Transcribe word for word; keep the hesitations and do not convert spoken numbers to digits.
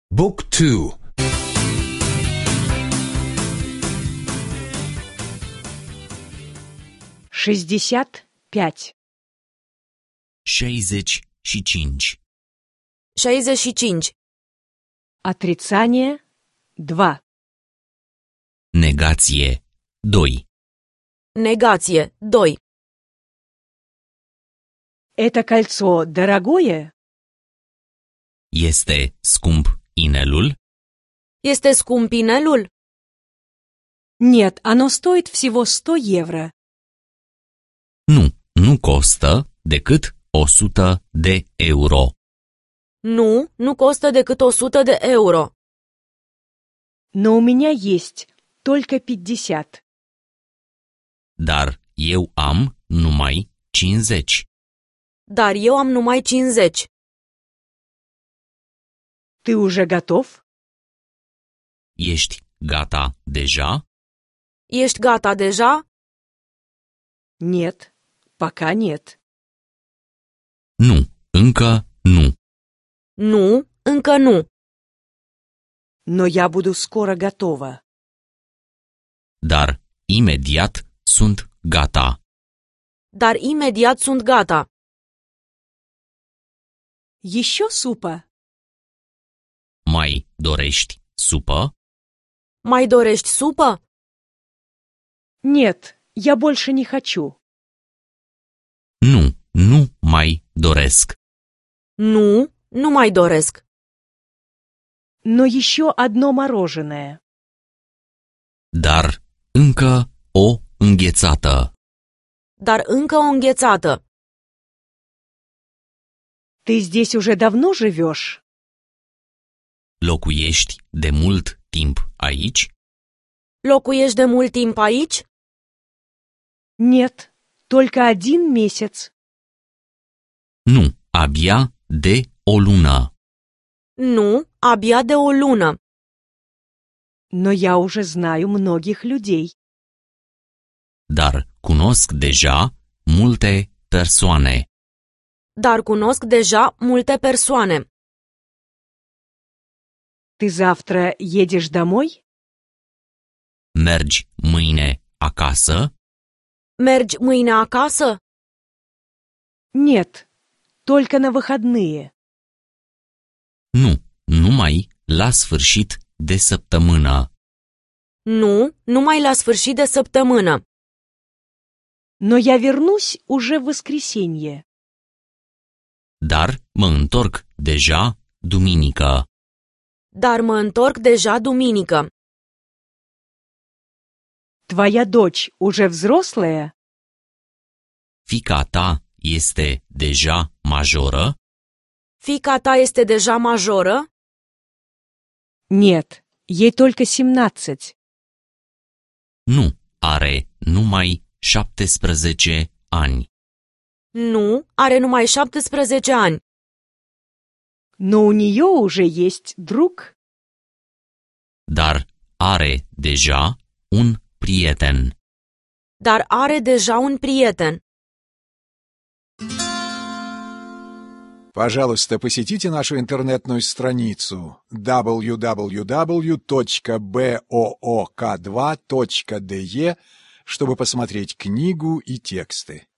บุ๊กทู шестьдесят пять șaizeci și cinci. șaizeci și cinci. Отрицание два. Negație doi. Negație doi. Это кольцо дорогое? Este scump inelul? Este scump inelul? Нет, оно стоит всего сто евро. Nu, nu costă decât o sută de euro. Nu, nu costă decât o sută de euro. Но у меня есть только пятьдесят. Dar eu am numai cincizeci. Dar eu am numai cincizeci. Ты уже готов? Ești gata deja? Ești gata deja? Нет, пока нет. Nu, încă nu. Nu, încă nu. Но я буду скоро готова. Dar imediat sunt gata. Dar imediat sunt gata. Еще супа? Mai dorești supă? Mai dorești supă? Нет, я больше не хочу. Nu, nu mai doresc. Nu, nu mai doresc. Но еще одно мороженое. Dar încă o înghețată. Dar încă o înghețată. Ты здесь уже давно живешь? Locuiești de mult timp aici? Locuiești de mult timp aici? Нет, только один месяц. Nu, abia de o lună. Nu, abia de o lună. Но я уже знаю многих людей. Dar cunosc deja multe persoane. Dar cunosc deja multe persoane. Ты завтра едешь домой? Mergi mâine acasă? Mergi mâine acasă? Нет, только на выходные. Nu, numai la sfârșit de săptămână. Nu, numai la sfârșit de săptămână. Но я вернусь уже в воскресенье. Dar mă întorc deja duminică. Dar mă întorc deja duminică. Твоя дочь уже взрослая? Fiica ta este deja majoră? Fiica ta este deja majoră? Нет, ей только семнадцать. Nu, are numai șaptesprezece ani. Nu, are numai șaptesprezece ani. Но у нее уже есть друг. Dar are deja un prieten. Dar are deja un prieten. Пожалуйста, посетите нашу интернетную страницу дабл ю дабл ю дабл ю точка буок два точка де, чтобы посмотреть книгу и тексты.